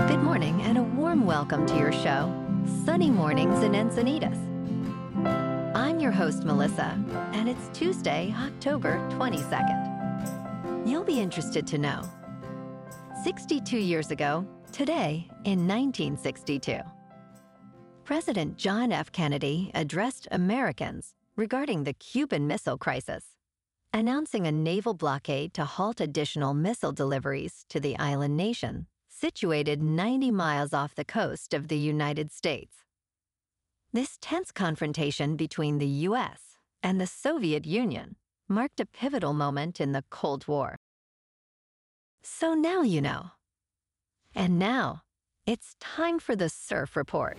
Good morning and a warm welcome to your show, Sunny Mornings in Encinitas. I'm your host, Melissa, and it's Tuesday, October 22nd. You'll be interested to know. 62 years ago, today in 1962, President John F. Kennedy addressed Americans regarding the Cuban Missile Crisis, announcing a naval blockade to halt additional missile deliveries to the island nation situated 90 miles off the coast of the United States. This tense confrontation between the U.S. and the Soviet Union marked a pivotal moment in the Cold War. So now you know. And now, it's time for the Surf Report.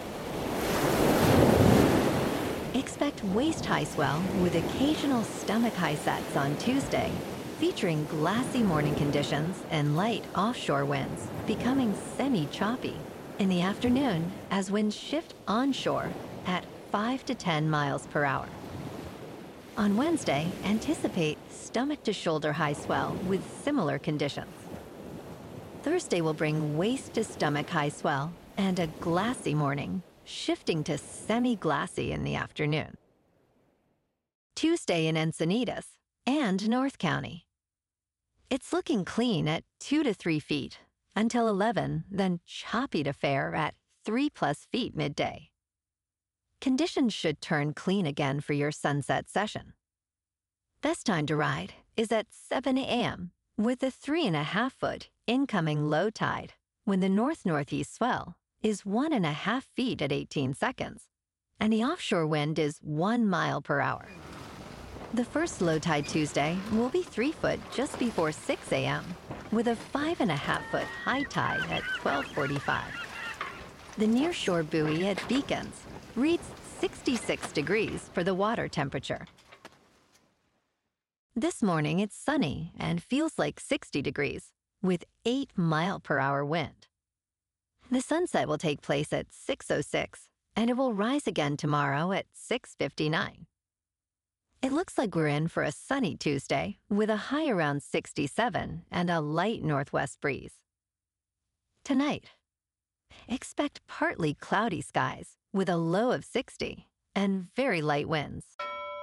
Expect waist-high swell with occasional stomach-high sets on Tuesday, featuring glassy morning conditions and light offshore winds becoming semi-choppy in the afternoon as winds shift onshore at 5 to 10 miles per hour. On Wednesday, anticipate stomach-to-shoulder high swell with similar conditions. Thursday will bring waist to stomach high swell and a glassy morning, shifting to semi-glassy in the afternoon. Tuesday in Encinitas and North County. It's looking clean at 2 to 3 feet until 11, then choppy to fair at 3+ feet midday. Conditions should turn clean again for your sunset session. Best time to ride is at 7 a.m. with a 3.5-foot incoming low tide when the north-northeast swell is 1.5 feet at 18 seconds, and the offshore wind is 1 mile per hour. The first low tide Tuesday will be 3 foot just before 6 a.m., with a 5.5-foot high tide at 12:45. The nearshore buoy at Beacons reads 66 degrees for the water temperature. This morning it's sunny and feels like 60 degrees, with 8-mile-per-hour wind. The sunset will take place at 6:06, and it will rise again tomorrow at 6:59. It looks like we're in for a sunny Tuesday with a high around 67 and a light northwest breeze. Tonight, expect partly cloudy skies with a low of 60 and very light winds.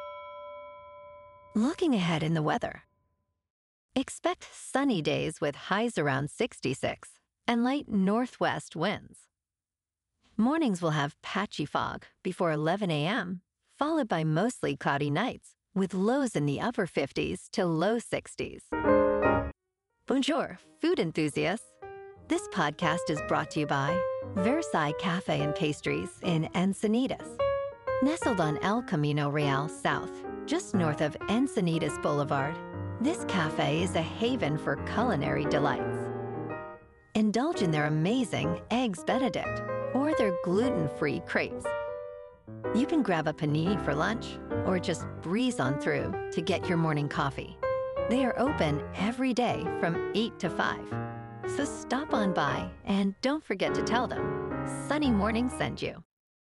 Looking ahead in the weather, expect sunny days with highs around 66 and light northwest winds. Mornings will have patchy fog before 11 a.m., followed by mostly cloudy nights with lows in the upper 50s to low 60s. Bonjour, food enthusiasts. This podcast is brought to you by Versailles Cafe and Pastries in Encinitas. Nestled on El Camino Real South, just north of Encinitas Boulevard, this cafe is a haven for culinary delights. Indulge in their amazing Eggs Benedict or their gluten-free crepes. You can grab a panini for lunch or just breeze on through to get your morning coffee. They are open every day from 8 to 5. So stop on by and don't forget to tell them Sunny Morning sent you.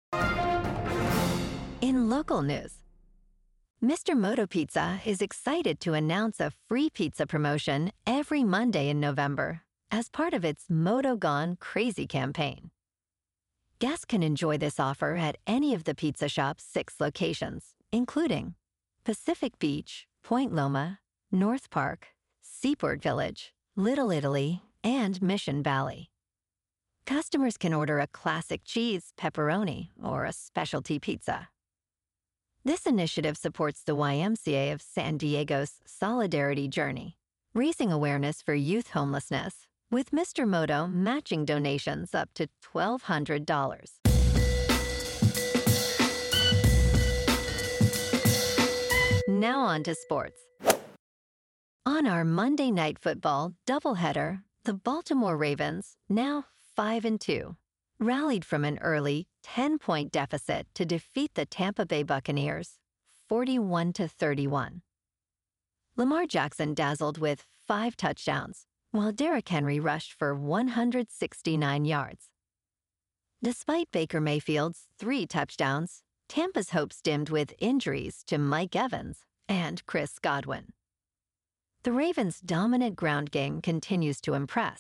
In local news, Mr. Moto Pizza is excited to announce a free pizza promotion every Monday in November as part of its Moto Gone Crazy campaign. Guests can enjoy this offer at any of the Pizza Shop's 6 locations, including Pacific Beach, Point Loma, North Park, Seaport Village, Little Italy, and Mission Valley. Customers can order a classic cheese, pepperoni, or a specialty pizza. This initiative supports the YMCA of San Diego's Solidarity Journey, raising awareness for youth homelessness, with Mr. Moto matching donations up to $1,200. Now on to sports. On our Monday Night Football doubleheader, the Baltimore Ravens, now 5-2, rallied from an early 10-point deficit to defeat the Tampa Bay Buccaneers 41-31. Lamar Jackson dazzled with 5 touchdowns, while Derrick Henry rushed for 169 yards. Despite Baker Mayfield's 3 touchdowns, Tampa's hopes dimmed with injuries to Mike Evans and Chris Godwin. The Ravens' dominant ground game continues to impress,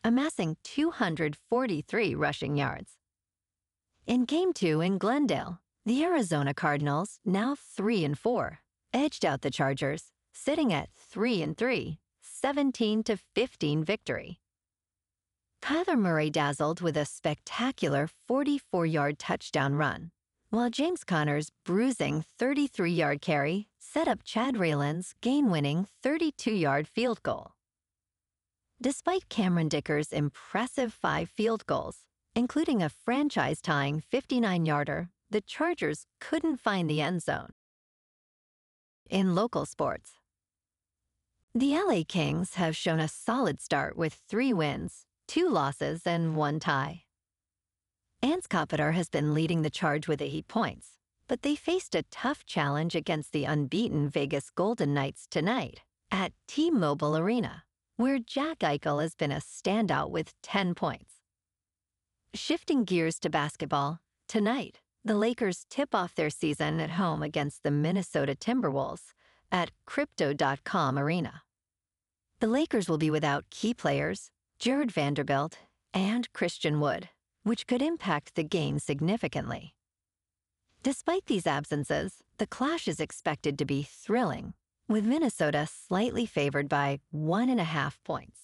amassing 243 rushing yards. In Game 2 in Glendale, the Arizona Cardinals, now 3-4, edged out the Chargers, sitting at 3-3, 17-15 victory. Kyler Murray dazzled with a spectacular 44-yard touchdown run, while James Conner's bruising 33-yard carry set up Chad Rayland's game-winning 32-yard field goal. Despite Cameron Dicker's impressive 5 field goals, including a franchise-tying 59-yarder, the Chargers couldn't find the end zone. In local sports, the LA Kings have shown a solid start with 3 wins, 2 losses, and 1 tie. Ants Kopitar has been leading the charge with 8 points, but they faced a tough challenge against the unbeaten Vegas Golden Knights tonight at T-Mobile Arena, where Jack Eichel has been a standout with 10 points. Shifting gears to basketball, tonight, the Lakers tip off their season at home against the Minnesota Timberwolves at Crypto.com Arena. The Lakers will be without key players, Jared Vanderbilt, and Christian Wood, which could impact the game significantly. Despite these absences, the clash is expected to be thrilling, with Minnesota slightly favored by 1.5 points.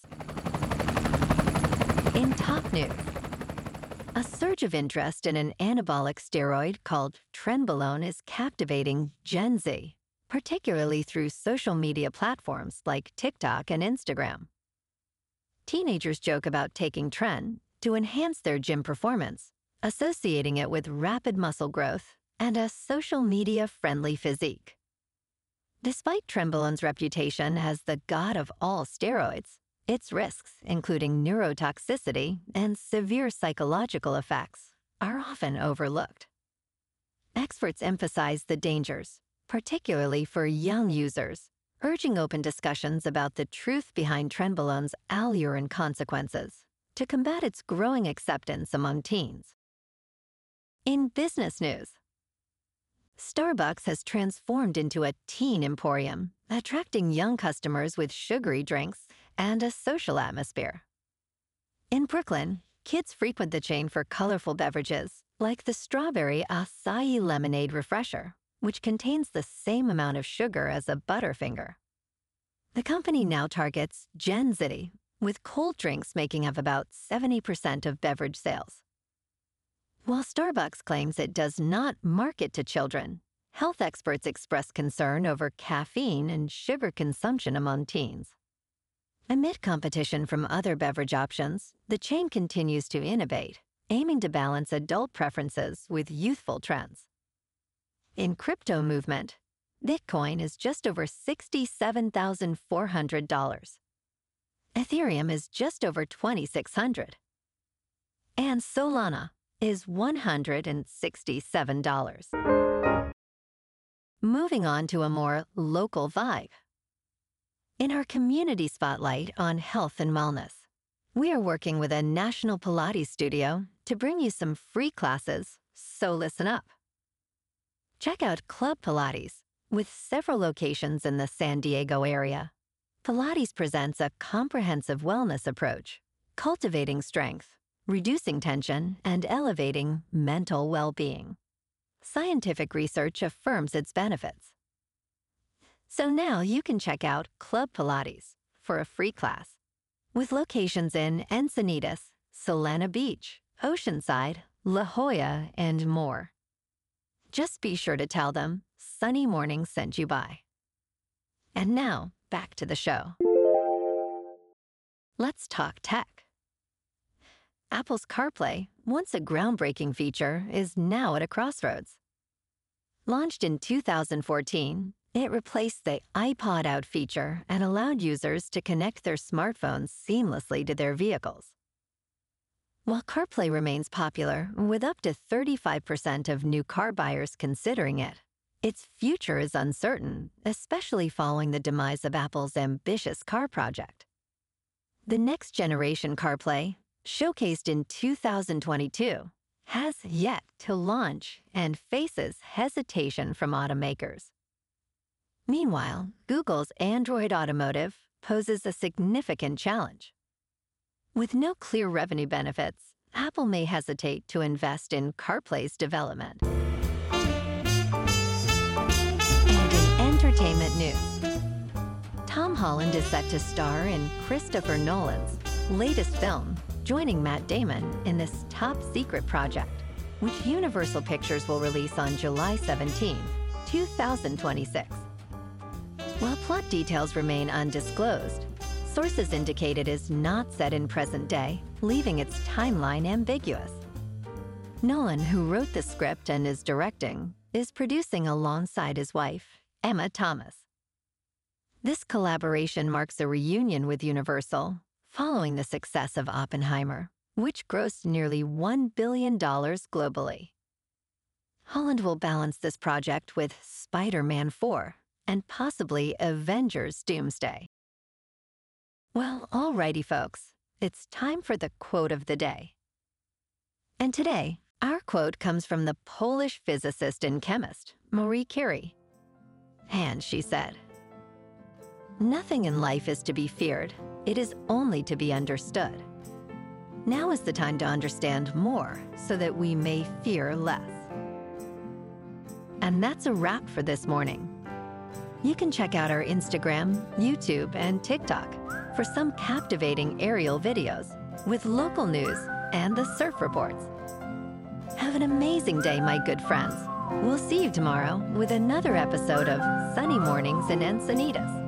In top news, a surge of interest in an anabolic steroid called Trenbolone is captivating Gen Z, particularly through social media platforms like TikTok and Instagram. Teenagers joke about taking Tren to enhance their gym performance, associating it with rapid muscle growth and a social media-friendly physique. Despite Trenbolone's reputation as the god of all steroids, its risks, including neurotoxicity and severe psychological effects, are often overlooked. Experts emphasize the dangers, particularly for young users, urging open discussions about the truth behind Trenbolone's allure and consequences to combat its growing acceptance among teens. In business news, Starbucks has transformed into a teen emporium, attracting young customers with sugary drinks and a social atmosphere. In Brooklyn, kids frequent the chain for colorful beverages like the strawberry acai lemonade refresher, which contains the same amount of sugar as a Butterfinger. The company now targets Gen Z, with cold drinks making up about 70% of beverage sales. While Starbucks claims it does not market to children, health experts express concern over caffeine and sugar consumption among teens. Amid competition from other beverage options, the chain continues to innovate, aiming to balance adult preferences with youthful trends. In crypto movement, Bitcoin is just over $67,400. Ethereum is just over $2,600. And Solana is $167. Moving on to a more local vibe. In our community spotlight on health and wellness, we are working with a national Pilates studio to bring you some free classes, so listen up. Check out Club Pilates, with several locations in the San Diego area. Pilates presents a comprehensive wellness approach, cultivating strength, reducing tension, and elevating mental well-being. Scientific research affirms its benefits. So now you can check out Club Pilates for a free class, with locations in Encinitas, Solana Beach, Oceanside, La Jolla, and more. Just be sure to tell them Sunny Morning sent you by. And now, back to the show. Let's talk tech. Apple's CarPlay, once a groundbreaking feature, is now at a crossroads. Launched in 2014, it replaced the iPod Out feature and allowed users to connect their smartphones seamlessly to their vehicles. While CarPlay remains popular, with up to 35% of new car buyers considering it, its future is uncertain, especially following the demise of Apple's ambitious car project. The next-generation CarPlay, showcased in 2022, has yet to launch and faces hesitation from automakers. Meanwhile, Google's Android Automotive poses a significant challenge. With no clear revenue benefits, Apple may hesitate to invest in CarPlay's development. And in entertainment news, Tom Holland is set to star in Christopher Nolan's latest film, joining Matt Damon in this top-secret project, which Universal Pictures will release on July 17, 2026. While plot details remain undisclosed, sources indicate it is not set in present day, leaving its timeline ambiguous. Nolan, who wrote the script and is directing, is producing alongside his wife, Emma Thomas. This collaboration marks a reunion with Universal following the success of Oppenheimer, which grossed nearly $1 billion globally. Holland will balance this project with Spider-Man 4 and possibly Avengers Doomsday. Well, alrighty, folks, it's time for the quote of the day. And today, our quote comes from the Polish physicist and chemist, Marie Curie. And she said, "Nothing in life is to be feared. It is only to be understood. Now is the time to understand more so that we may fear less." And that's a wrap for this morning. You can check out our Instagram, YouTube, and TikTok for some captivating aerial videos with local news and the surf reports. Have an amazing day, my good friends. We'll see you tomorrow with another episode of Sunny Mornings in Encinitas.